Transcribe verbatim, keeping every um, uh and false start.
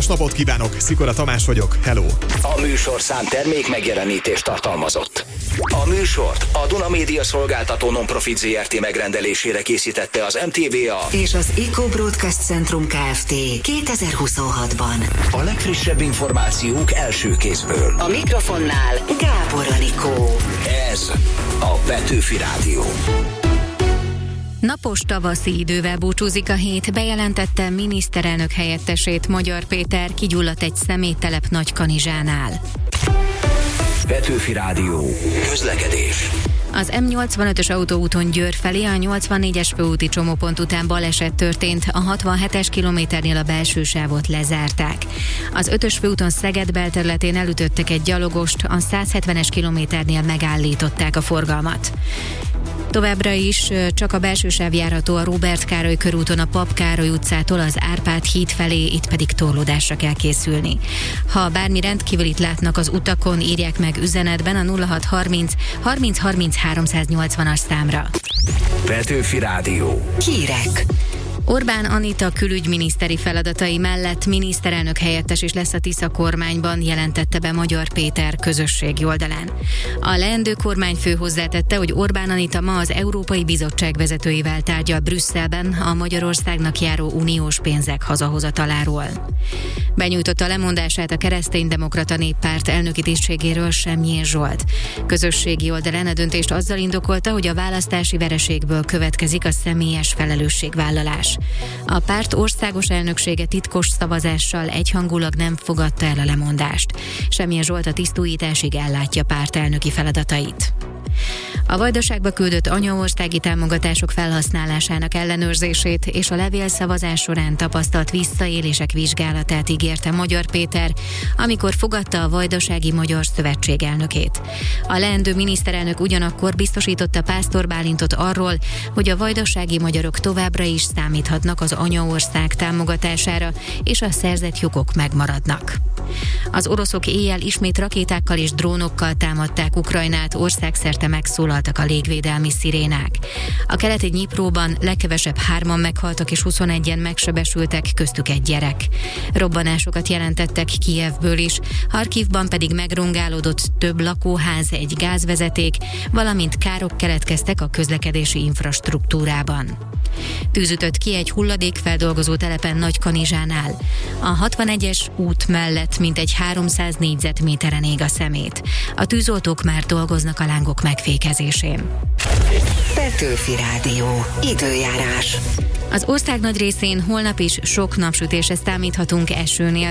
kellemes napot kívánok, Szikora Tamás vagyok, hello! A műsorszám termék megjelenítést tartalmazott. A műsort a Duna Média Szolgáltató Non-Profit zé er té megrendelésére készítette az em té vé á és az Eco Broadcast Centrum Kft. kétezer-huszonhatban. A legfrissebb információk első kézből. A mikrofonnál Gábor Anikó. Ez a Petőfi Rádió. Napos tavaszi idővel búcsúzik a hét, bejelentette miniszterelnök helyettesét, Magyar Péter, kigyulladt egy szeméttelep Nagykanizsánál. Petőfi Rádió. Közlekedés. Az em nyolcvanötös autóúton Győr felé a nyolcvannégyes főúti csomópont után baleset történt, a hatvanhetes kilométernél a belső sávot lezárták. Az ötös főúton Szeged belterületén elütöttek egy gyalogost, a százhetvenes kilométernél megállították a forgalmat. Továbbra is csak a belső sáv járható a Róbert Károly körúton a Pap Károly utcától az Árpád híd felé, itt pedig torlódásra kell készülni. Ha bármi rendkívülit látnak az utakon, írják meg üzenetben a nulla hat harminc harminc harminc háromszáznyolcvanas számra. Petőfi Rádió. Hírek. Orbán Anita külügyminiszteri feladatai mellett miniszterelnök helyettes is lesz a Tisza kormányban, jelentette be Magyar Péter közösségi oldalán. A leendő kormányfő hozzátette, hogy Orbán Anita ma az Európai Bizottság vezetőivel tárgyal Brüsszelben a Magyarországnak járó uniós pénzek hazahozataláról. Benyújtotta lemondását a Kereszténydemokrata Néppárt elnöki tisztségéről Semjén Zsolt. Közösségi oldalán a döntést azzal indokolta, hogy a választási vereségből következik a személyes felelősségvállalás. A párt országos elnöksége titkos szavazással egyhangulag nem fogadta el a lemondást. Semjén Zsolt a tisztújításig ellátja pártelnöki feladatait. A Vajdaságba küldött anyaországi támogatások felhasználásának ellenőrzését és a levélszavazás során tapasztalt visszaélések vizsgálatát ígérte Magyar Péter, amikor fogadta a Vajdasági Magyar Szövetség elnökét. A leendő miniszterelnök ugyanakkor biztosította Pásztor Bálintot arról, hogy a vajdasági magyarok továbbra is számíthatnak az anyaország támogatására, és a szerzett jogok megmaradnak. Az oroszok éjjel ismét rakétákkal és drónokkal támadták Ukrajnát, országszerte megszólaltak a légvédelmi szirénák. A keleti Dnyipróban legkevesebb hárman meghaltak és huszonegyen megsebesültek, köztük egy gyerek. Robbanásokat jelentettek Kijevből is, Harkivban pedig megrongálódott több lakóház, egy gázvezeték, valamint károk keletkeztek a közlekedési infrastruktúrában. Tűz ütött ki egy hulladékfeldolgozó telepen Nagykanizsánál. A hatvanegyes út mellett mintegy háromszáz négyzetméteren ég a szemét. A tűzoltók már dolgoznak a lángok megfékezésén. Petőfi Rádió. Időjárás. Az ország nagy részén holnap is sok napsütésre számíthatunk, esőnél.